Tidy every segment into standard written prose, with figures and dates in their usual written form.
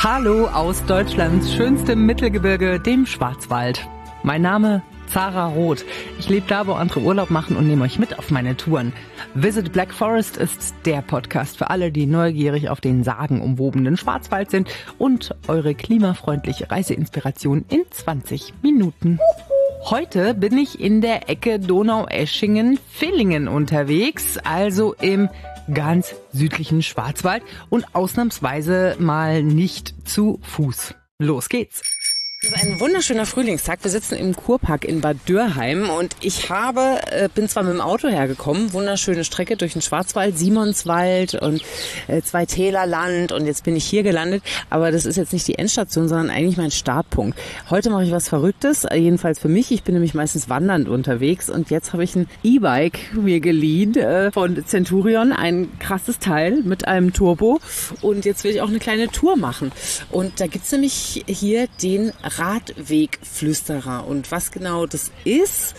Hallo aus Deutschlands schönstem Mittelgebirge, dem Schwarzwald. Mein Name Zara Roth. Ich lebe da, wo andere Urlaub machen und nehme euch mit auf meine Touren. Visit Black Forest ist der Podcast für alle, die neugierig auf den sagenumwobenen Schwarzwald sind und eure klimafreundliche Reiseinspiration in 20 Minuten. Heute bin ich in der Ecke Donaueschingen-Villingen unterwegs, also im ganz südlichen Schwarzwald und ausnahmsweise mal nicht zu Fuß. Los geht's! Es ist ein wunderschöner Frühlingstag. Wir sitzen im Kurpark in Bad Dürheim und ich bin zwar mit dem Auto hergekommen, wunderschöne Strecke durch den Schwarzwald, Simonswald und Zweitälerland und jetzt bin ich hier gelandet, aber das ist jetzt nicht die Endstation, sondern eigentlich mein Startpunkt. Heute mache ich was Verrücktes, jedenfalls für mich. Ich bin nämlich meistens wandernd unterwegs und jetzt habe ich ein E-Bike mir geliehen von Centurion, ein krasses Teil mit einem Turbo und jetzt will ich auch eine kleine Tour machen und da gibt's nämlich hier den Radwegflüsterer und was genau das ist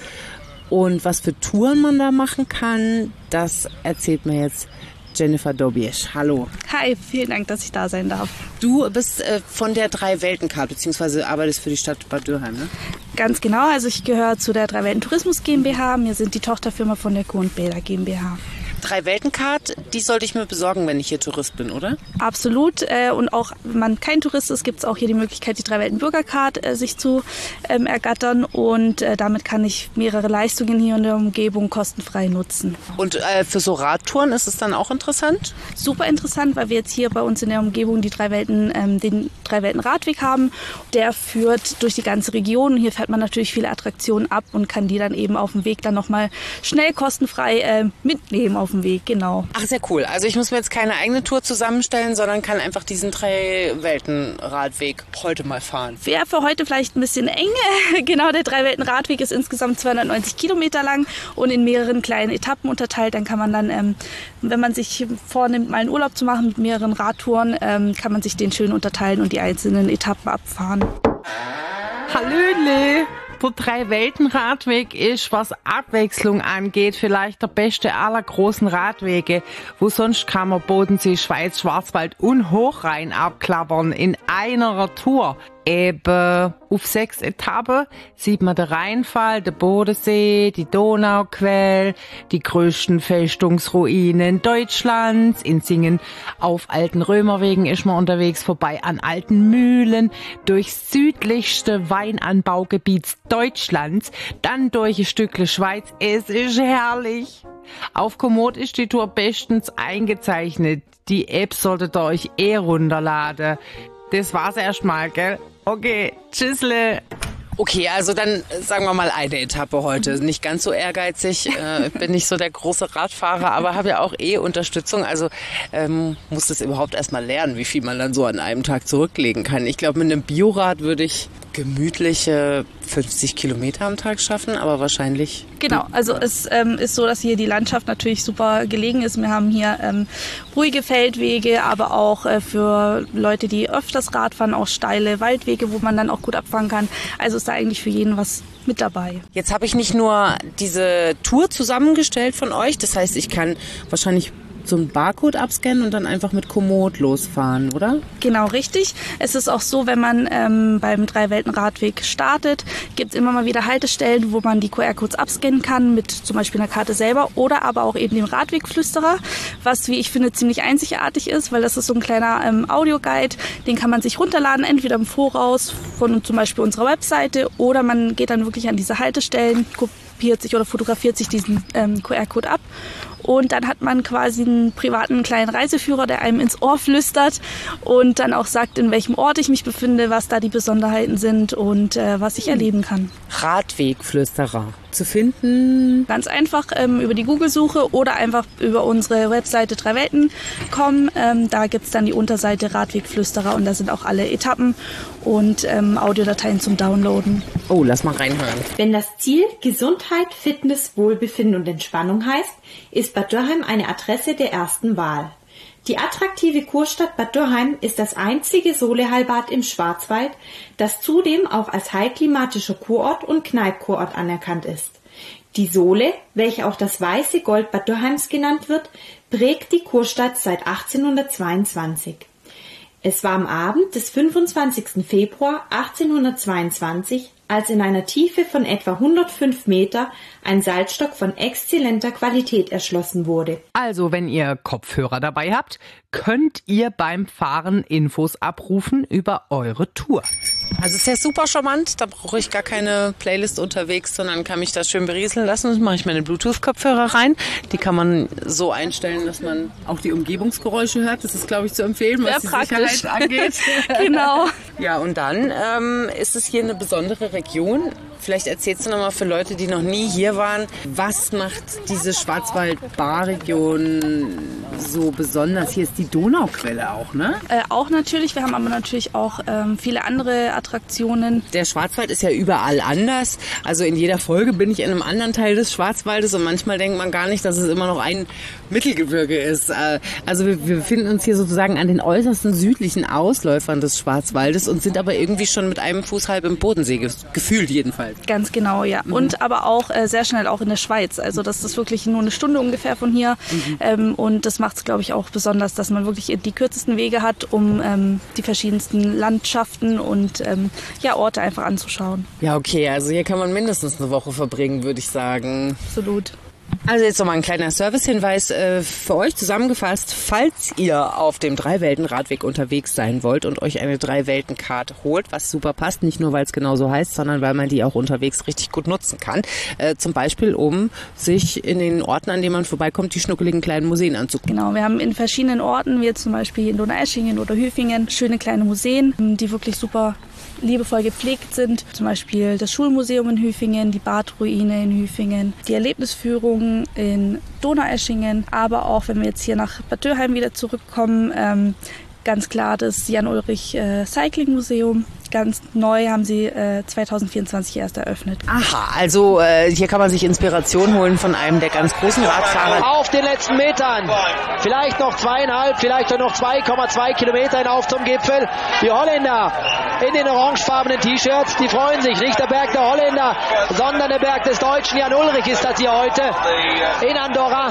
und was für Touren man da machen kann, das erzählt mir jetzt Jennifer Dobiesch. Hallo. Hi, vielen Dank, dass ich da sein darf. Du bist von der Drei-Welten-Card, beziehungsweise arbeitest für die Stadt Bad Dürheim, ne? Ganz genau, also ich gehöre zu der Drei-Welten Tourismus GmbH. Wir sind die Tochterfirma von der Kuh & Bäder GmbH. Drei-Welten-Card, die sollte ich mir besorgen, wenn ich hier Tourist bin, oder? Absolut. Und auch wenn man kein Tourist ist, gibt es auch hier die Möglichkeit, die Drei-Welten-Bürgercard sich zu ergattern. Und damit kann ich mehrere Leistungen hier in der Umgebung kostenfrei nutzen. Und für so Radtouren ist es dann auch interessant? Super interessant, weil wir jetzt hier bei uns in der Umgebung den Drei-Welten-Radweg haben. Der führt durch die ganze Region. Hier fährt man natürlich viele Attraktionen ab und kann die dann eben auf dem Weg dann nochmal schnell kostenfrei mitnehmen auf dem Weg, genau. Ach, sehr cool. Also ich muss mir jetzt keine eigene Tour zusammenstellen, sondern kann einfach diesen Drei-Welten-Radweg heute mal fahren. Wäre für heute vielleicht ein bisschen eng. Genau, der Drei-Welten-Radweg ist insgesamt 290 Kilometer lang und in mehreren kleinen Etappen unterteilt. Dann kann man dann, wenn man sich vornimmt, mal einen Urlaub zu machen mit mehreren Radtouren, kann man sich den schön unterteilen und die einzelnen Etappen abfahren. Hallöle! Der Drei-Welten-Radweg ist, was Abwechslung angeht, vielleicht der beste aller großen Radwege. Wo sonst kann man Bodensee, Schweiz, Schwarzwald und Hochrhein abklappern in einer Tour. Eben auf 6 Etappen sieht man den Rheinfall, den Bodensee, die Donauquell, die größten Festungsruinen Deutschlands. In Singen auf alten Römerwegen ist man unterwegs, vorbei an alten Mühlen, durchs südlichste Weinanbaugebiet Deutschlands, dann durch ein Stückle Schweiz. Es ist herrlich. Auf Komoot ist die Tour bestens eingezeichnet. Die App solltet ihr euch runterladen. Das war's erstmal, gell? Okay, tschüssle. Okay, also dann sagen wir mal eine Etappe heute. Nicht ganz so ehrgeizig, bin nicht so der große Radfahrer, aber habe ja auch Unterstützung. Also muss das überhaupt erstmal lernen, wie viel man dann so an einem Tag zurücklegen kann. Ich glaube, mit einem Biorad würde ich gemütliche 50 Kilometer am Tag schaffen, aber wahrscheinlich... Genau, also es ist so, dass hier die Landschaft natürlich super gelegen ist. Wir haben hier ruhige Feldwege, aber auch für Leute, die öfters Rad fahren, auch steile Waldwege, wo man dann auch gut abfahren kann. Also ist da eigentlich für jeden was mit dabei. Jetzt habe ich nicht nur diese Tour zusammengestellt von euch, das heißt, ich kann wahrscheinlich so einen Barcode abscannen und dann einfach mit Komoot losfahren, oder? Genau, richtig. Es ist auch so, wenn man beim Drei-Welten-Radweg startet, gibt es immer mal wieder Haltestellen, wo man die QR-Codes abscannen kann, mit zum Beispiel einer Karte selber oder aber auch eben dem Radwegflüsterer, was, wie ich finde, ziemlich einzigartig ist, weil das ist so ein kleiner Audioguide, den kann man sich runterladen, entweder im Voraus von zum Beispiel unserer Webseite oder man geht dann wirklich an diese Haltestellen, kopiert sich oder fotografiert sich diesen QR-Code ab. Und dann hat man quasi einen privaten kleinen Reiseführer, der einem ins Ohr flüstert und dann auch sagt, in welchem Ort ich mich befinde, was da die Besonderheiten sind und was ich erleben kann. Radwegflüsterer zu finden? Ganz einfach über die Google-Suche oder einfach über unsere Webseite Drei-Welten.com. Da gibt es dann die Unterseite Radwegflüsterer und da sind auch alle Etappen und Audiodateien zum Downloaden. Oh, lass mal reinhören. Wenn das Ziel Gesundheit, Fitness, Wohlbefinden und Entspannung heißt, ist Bad Dürheim eine Adresse der ersten Wahl. Die attraktive Kurstadt Bad Dürheim ist das einzige Soleheilbad im Schwarzwald, das zudem auch als heilklimatischer Kurort und Kneipkurort anerkannt ist. Die Sole, welche auch das weiße Gold Bad Dürheims genannt wird, prägt die Kurstadt seit 1822. Es war am Abend des 25. Februar 1822, als in einer Tiefe von etwa 105 Meter ein Salzstock von exzellenter Qualität erschlossen wurde. Also, wenn ihr Kopfhörer dabei habt, könnt ihr beim Fahren Infos abrufen über eure Tour. Also ist ja super charmant, da brauche ich gar keine Playlist unterwegs, sondern kann mich da schön berieseln lassen. Dann mache ich meine Bluetooth-Kopfhörer rein. Die kann man so einstellen, dass man auch die Umgebungsgeräusche hört. Das ist, glaube ich, zu empfehlen, was die Sicherheit angeht. Genau. Ja, und dann ist es hier eine besondere Region. Vielleicht erzählst du nochmal für Leute, die noch nie hier waren, was macht diese Schwarzwald-Baar-Region so besonders? Hier ist die Donauquelle auch, ne? Auch natürlich. Wir haben aber natürlich auch viele andere Attraktionen. Der Schwarzwald ist ja überall anders. Also in jeder Folge bin ich in einem anderen Teil des Schwarzwaldes und manchmal denkt man gar nicht, dass es immer noch ein Mittelgebirge ist. Also wir befinden uns hier sozusagen an den äußersten südlichen Ausläufern des Schwarzwaldes und sind aber irgendwie schon mit einem Fuß halb im Bodensee, gefühlt jedenfalls. Ganz genau, ja. Und aber auch sehr schnell auch in der Schweiz. Also das ist wirklich nur eine Stunde ungefähr von hier. Und das macht es, glaube ich, auch besonders, dass man wirklich die kürzesten Wege hat, um die verschiedensten Landschaften und Orte einfach anzuschauen. Ja, okay. Also hier kann man mindestens eine Woche verbringen, würde ich sagen. Absolut. Also jetzt nochmal ein kleiner Servicehinweis für euch zusammengefasst. Falls ihr auf dem Drei-Welten-Radweg unterwegs sein wollt und euch eine Drei-Welten-Card holt, was super passt, nicht nur weil es genau so heißt, sondern weil man die auch unterwegs richtig gut nutzen kann. Zum Beispiel, um sich in den Orten, an denen man vorbeikommt, die schnuckeligen kleinen Museen anzugucken. Genau, wir haben in verschiedenen Orten, wie jetzt zum Beispiel in Donaueschingen oder Hüfingen, schöne kleine Museen, die wirklich super liebevoll gepflegt sind. Zum Beispiel das Schulmuseum in Hüfingen, die Badruine in Hüfingen, die Erlebnisführung in Donaueschingen, aber auch, wenn wir jetzt hier nach Bad Dürrheim wieder zurückkommen, ganz klar das Jan-Ulrich Cycling Museum. Ganz neu haben sie 2024 erst eröffnet. Aha, also hier kann man sich Inspiration holen von einem der ganz großen Radfahrer. Auf den letzten Metern, vielleicht noch 2,5, vielleicht noch 2,2 Kilometer hinauf zum Gipfel. Die Holländer in den orangefarbenen T-Shirts, die freuen sich. Nicht der Berg der Holländer, sondern der Berg des Deutschen. Jan-Ulrich ist das hier heute in Andorra.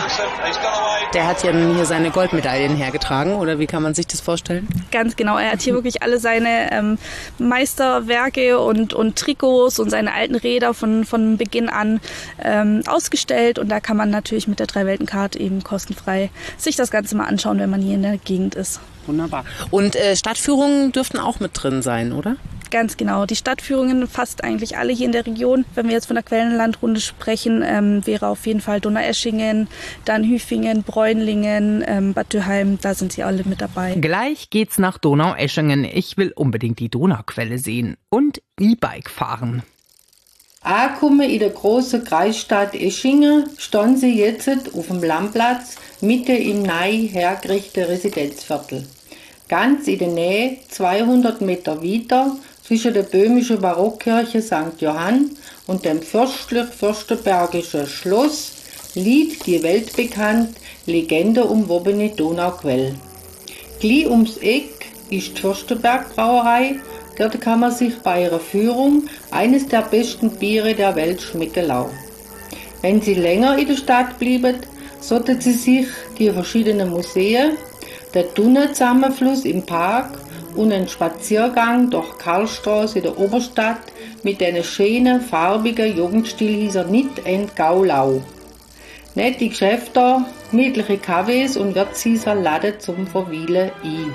Der hat ja hier seine Goldmedaillen hergetragen, oder wie kann man sich das vorstellen? Ganz genau, er hat hier wirklich alle seine Meisterwerke und Trikots und seine alten Räder von Beginn an ausgestellt. Und da kann man natürlich mit der Drei-Welten-Card eben kostenfrei sich das Ganze mal anschauen, wenn man hier in der Gegend ist. Wunderbar. Und Stadtführungen dürften auch mit drin sein, oder? Ganz genau. Die Stadtführungen fast eigentlich alle hier in der Region. Wenn wir jetzt von der Quellenlandrunde sprechen, wäre auf jeden Fall Donaueschingen, dann Hüfingen, Bräunlingen, Bad Dürrheim, da sind sie alle mit dabei. Gleich geht's nach Donaueschingen. Ich will unbedingt die Donauquelle sehen und E-Bike fahren. Angekommen in der großen Kreisstadt Eschingen stehen sie jetzt auf dem Lammplatz mitten im neu hergerichteten Residenzviertel. Ganz in der Nähe, 200 Meter weiter, zwischen der böhmischen Barockkirche St. Johann und dem fürstlich-fürstenbergischen Schloss, liegt die weltbekannt legendenumwobene Donauquelle. Gleich ums Eck ist die Fürstenberg-Brauerei. Dort kann man sich bei ihrer Führung eines der besten Biere der Welt schmecken lassen. Wenn Sie länger in der Stadt bleiben, sollten Sie sich die verschiedenen Museen, der Thuner-Zusammenfluss im Park und ein Spaziergang durch Karlstraße in der Oberstadt mit den schönen, farbigen Jugendstilhäusern nicht entgaulau. Nette Geschäfte, gemütliche Cafés und Wirtshäuser laden zum Verweilen ein.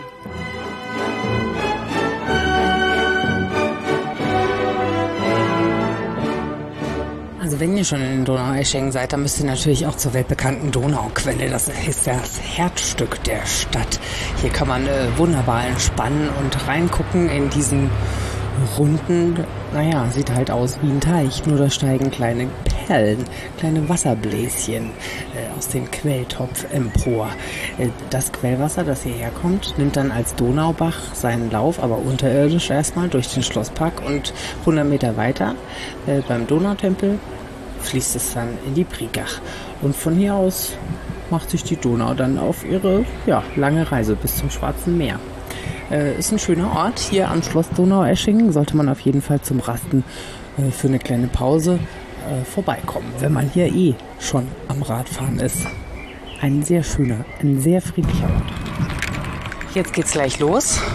Also wenn ihr schon in Donaueschingen seid, dann müsst ihr natürlich auch zur weltbekannten Donauquelle. Das ist das Herzstück der Stadt. Hier kann man wunderbar entspannen und reingucken in diesen runden, sieht halt aus wie ein Teich, nur da steigen kleine Perlen, kleine Wasserbläschen aus dem Quelltopf empor. Das Quellwasser, das hierher kommt, nimmt dann als Donaubach seinen Lauf, aber unterirdisch erstmal durch den Schlosspark und 100 Meter weiter beim Donautempel fließt es dann in die Brigach. Und von hier aus macht sich die Donau dann auf ihre lange Reise bis zum Schwarzen Meer. Ist ein schöner Ort hier am Schloss Donaueschingen. Sollte man auf jeden Fall zum Rasten für eine kleine Pause vorbeikommen, wenn man hier schon am Radfahren ist. Ein sehr schöner, ein sehr friedlicher Ort. Jetzt geht's gleich los.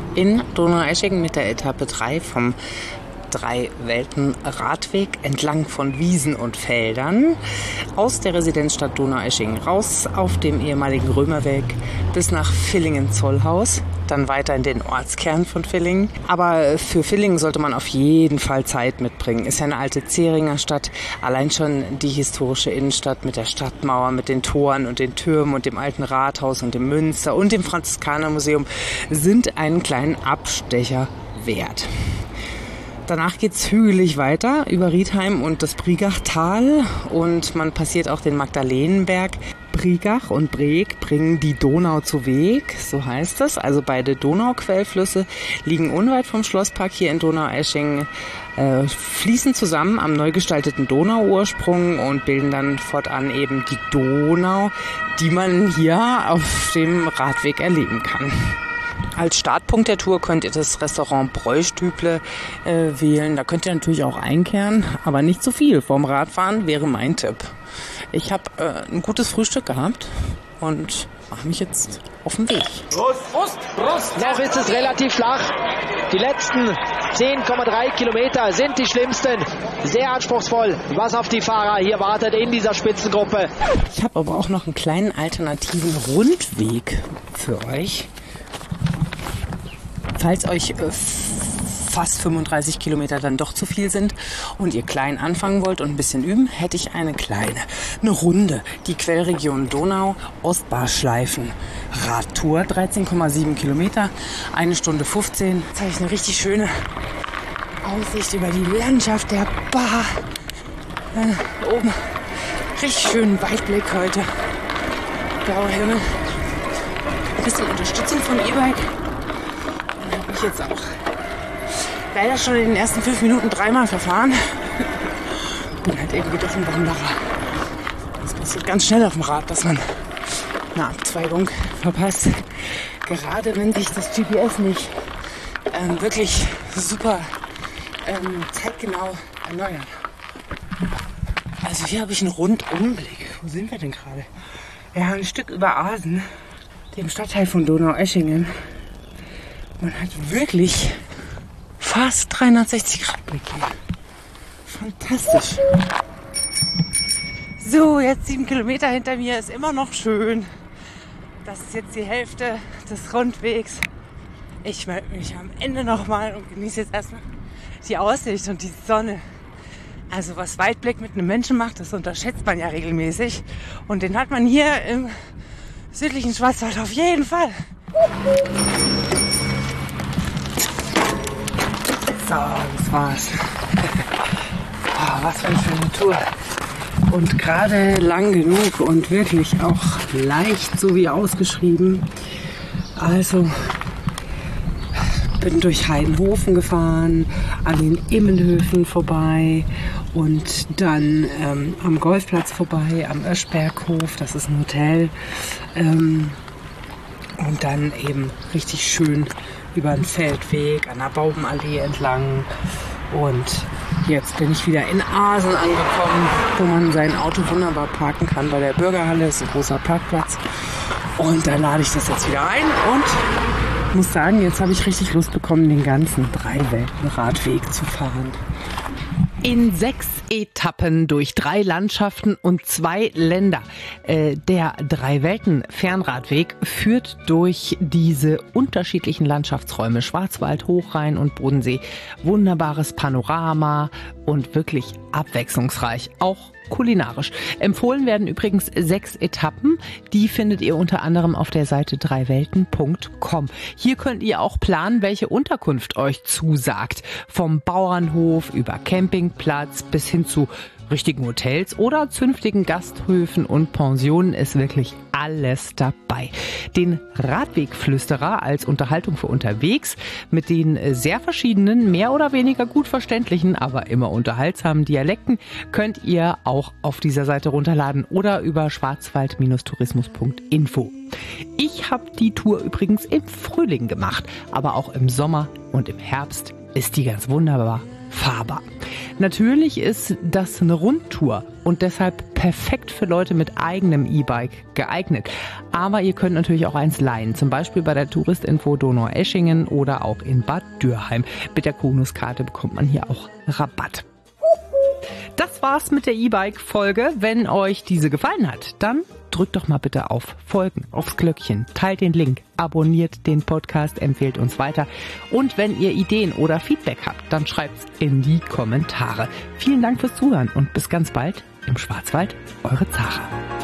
in Donaueschingen mit der Etappe 3 vom Drei-Welten-Radweg entlang von Wiesen und Feldern aus der Residenzstadt Donaueschingen raus auf dem ehemaligen Römerweg bis nach Villingen-Zollhaus, dann weiter in den Ortskern von Villingen. Aber für Villingen sollte man auf jeden Fall Zeit mitbringen. Ist ja eine alte Zähringer Stadt. Allein schon die historische Innenstadt mit der Stadtmauer, mit den Toren und den Türmen und dem alten Rathaus und dem Münster und dem Franziskanermuseum sind einen kleinen Abstecher wert. Danach geht's hügelig weiter über Riedheim und das Brigachtal und man passiert auch den Magdalenenberg. Brigach und Breg bringen die Donau zu Weg, so heißt es. Also beide Donauquellflüsse liegen unweit vom Schlosspark hier in Donaueschingen, fließen zusammen am neu gestalteten Donauursprung und bilden dann fortan eben die Donau, die man hier auf dem Radweg erleben kann. Als Startpunkt der Tour könnt ihr das Restaurant Bräustüble wählen. Da könnt ihr natürlich auch einkehren, aber nicht zu viel. Vorm Radfahren wäre mein Tipp. Ich habe ein gutes Frühstück gehabt und mache mich jetzt auf den Weg. Prost. Noch ist es relativ flach. Die letzten 10,3 Kilometer sind die schlimmsten. Sehr anspruchsvoll, was auf die Fahrer hier wartet in dieser Spitzengruppe. Ich habe aber auch noch einen kleinen alternativen Rundweg für euch. Falls euch fast 35 Kilometer dann doch zu viel sind und ihr klein anfangen wollt und ein bisschen üben, hätte ich eine Runde. Die Quellregion Donau, Ostbarschleifen, Radtour, 13,7 Kilometer, 1 Stunde 15. Jetzt habe ich eine richtig schöne Aussicht über die Landschaft der Bar. Oben, richtig schönen Weitblick heute. Blauer Himmel. Ein bisschen Unterstützung von E-Bike. Ich jetzt auch leider schon in den ersten 5 Minuten 3-mal verfahren. Bin halt irgendwie doch ein Wanderer. Das passiert ganz schnell auf dem Rad, dass man eine Abzweigung verpasst. Gerade wenn sich das GPS nicht wirklich super zeitgenau erneuert. Also hier habe ich einen Rundumblick. Wo sind wir denn gerade? Ja, ein Stück über Asen, dem Stadtteil von Donaueschingen. Man hat wirklich fast 360 Grad Blick hier. Fantastisch. So, jetzt 7 Kilometer hinter mir, ist immer noch schön. Das ist jetzt die Hälfte des Rundwegs. Ich melde mich am Ende nochmal und genieße jetzt erstmal die Aussicht und die Sonne. Also was Weitblick mit einem Menschen macht, das unterschätzt man ja regelmäßig. Und den hat man hier im südlichen Schwarzwald auf jeden Fall. So, das war's. Oh, was für eine schöne Tour. Und gerade lang genug und wirklich auch leicht, so wie ausgeschrieben. Also bin durch Heidenhofen gefahren, an den Immenhöfen vorbei und dann am Golfplatz vorbei, am Öschberghof, das ist ein Hotel. Und dann eben richtig schön über den Feldweg, an der Baubenallee entlang. Und jetzt bin ich wieder in Asen angekommen, wo man sein Auto wunderbar parken kann. Bei der Bürgerhalle ist ein großer Parkplatz. Und da lade ich das jetzt wieder ein und muss sagen, jetzt habe ich richtig Lust bekommen, den ganzen Drei-Welten-Radweg zu fahren. In 6 Etappen durch 3 Landschaften und 2 Länder. Der Drei-Welten-Fernradweg führt durch diese unterschiedlichen Landschaftsräume. Schwarzwald, Hochrhein und Bodensee. Wunderbares Panorama und wirklich abwechslungsreich. Auch kulinarisch. Empfohlen werden übrigens 6 Etappen. Die findet ihr unter anderem auf der Seite dreiwelten.com. Hier könnt ihr auch planen, welche Unterkunft euch zusagt. Vom Bauernhof über Campingplatz bis hin zu richtigen Hotels oder zünftigen Gasthöfen und Pensionen ist wirklich alles dabei. Den Radwegflüsterer als Unterhaltung für unterwegs mit den sehr verschiedenen, mehr oder weniger gut verständlichen, aber immer unterhaltsamen Dialekten könnt ihr auch auf dieser Seite runterladen oder über schwarzwald-tourismus.info. Ich habe die Tour übrigens im Frühling gemacht, aber auch im Sommer und im Herbst ist die ganz wunderbar fahrbar. Natürlich ist das eine Rundtour und deshalb perfekt für Leute mit eigenem E-Bike geeignet. Aber ihr könnt natürlich auch eins leihen, zum Beispiel bei der Touristinfo Donaueschingen oder auch in Bad Dürheim. Mit der Konuskarte bekommt man hier auch Rabatt. Das war's mit der E-Bike-Folge. Wenn euch diese gefallen hat, dann drückt doch mal bitte auf Folgen, aufs Glöckchen, teilt den Link, abonniert den Podcast, empfehlt uns weiter. Und wenn ihr Ideen oder Feedback habt, dann schreibt's in die Kommentare. Vielen Dank fürs Zuhören und bis ganz bald im Schwarzwald, eure Zara.